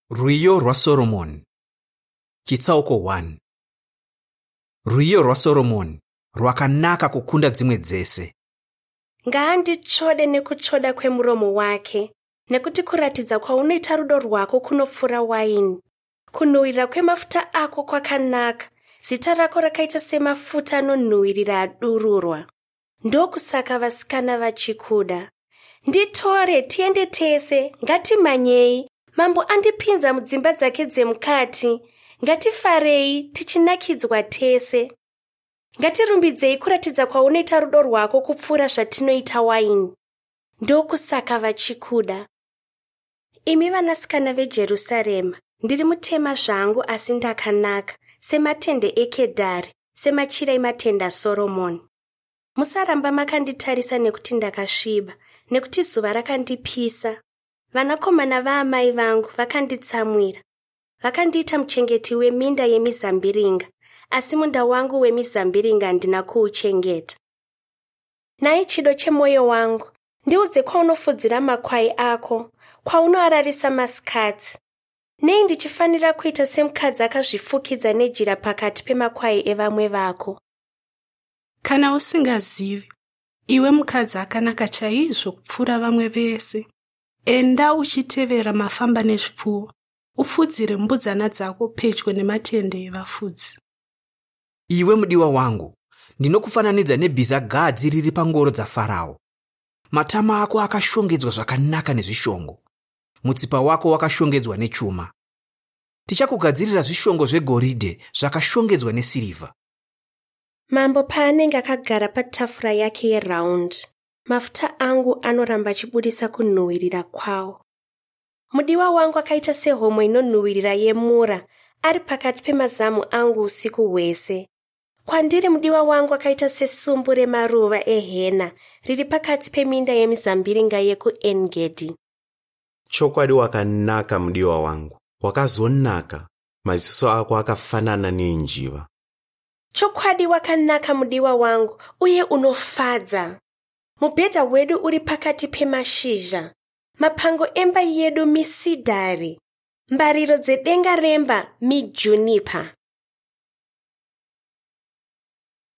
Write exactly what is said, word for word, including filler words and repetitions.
Rwiyo rwaSoromoni. Chitsauko one. Rwiyo rwaSoromoni rwakanaka kukunda dzimwe dzese. Ngaanditsvode nekutsvoda kwemuromo wake, nekuti kuratidza kwaunoita rudo rwako kunopfura waini. Kunhuhwirira kwemafuta ako kwakanaka, zita rako rakaita semafuta anonhuhwirira adururwa. Ndokusaka vasikana vachikuda. Nditore tiende tese, ngatimanyei, mambo andipinza mudzimba dzake dzemukati. Ngatifarei tichinakidzwa tese. Ngatirumbidzei kuratidza kwaunoita rudo rwako kupfura zvatinoita waini. Ndokusaka vachikuda. Imi vanasikana veJerusarema, ndiri mutema zvangu asi ndakanaka, sematende eKedari, semachira ematende aSoromoni. Musaramba makanditarisa nekuti ndakasviba, nekuti zuva rakandipisa. Vanakomana vaamai vangu vakanditsamwira. Vakandiita muchengeti weminda yemizambiringa, asi munda wangu wemizambiringa handina kuuchengeta. Nhai chido chemwoyo wangu, ndiudze kwaunofudzira makwai ako, kwaunoararisa masikadzi. Nei ndichifanira kuita semukadzi akazvifukidza nejira pakati pemakwai evamwe vako? Kana usingazivi, iwe mukadzi akanaka chaizvo kupfuura vamwe vese, enda uchitevera mafamba nezvipfuwo, ufudzire mbudzana dzako pedyo nematende evafudzi. Iwe mudiwa wangu, ndinokufananidza nebhiza gadzi riri pangoro dzaFarao. Matama ako akashongedzwa zvakanaka nezvishongo. Mutsipa wako wakashongedzwa nechuma. Tichakugadzirira zvishongo zvegoridhe zvakashongedzwa nesirivha. Mambo paanenge akagara patafura yake yeraundi, mafuta angu anoramba achibudisa kunhuhwirira kwawo. Mudiwa wangu akaita sehomo inonhuhwirira yemura, ari pakati pemazamu angu usiku hwese. Kwandiri mudiwa wangu akaita sesumbu remaruva ehena, riri pakati peminda yemizambiringa yekuEngedi. Chokwadi wakanaka mudiwa wangu, wakazonaka, maziso ako akafanana nenjiva. Chokwadi wakanaka mudiwa wangu, uye unofadza. Mubhedha wedu uri pakati pemashizha. Mapango emba yedu misidhari. Mbariro dzedenga remba mijunipa.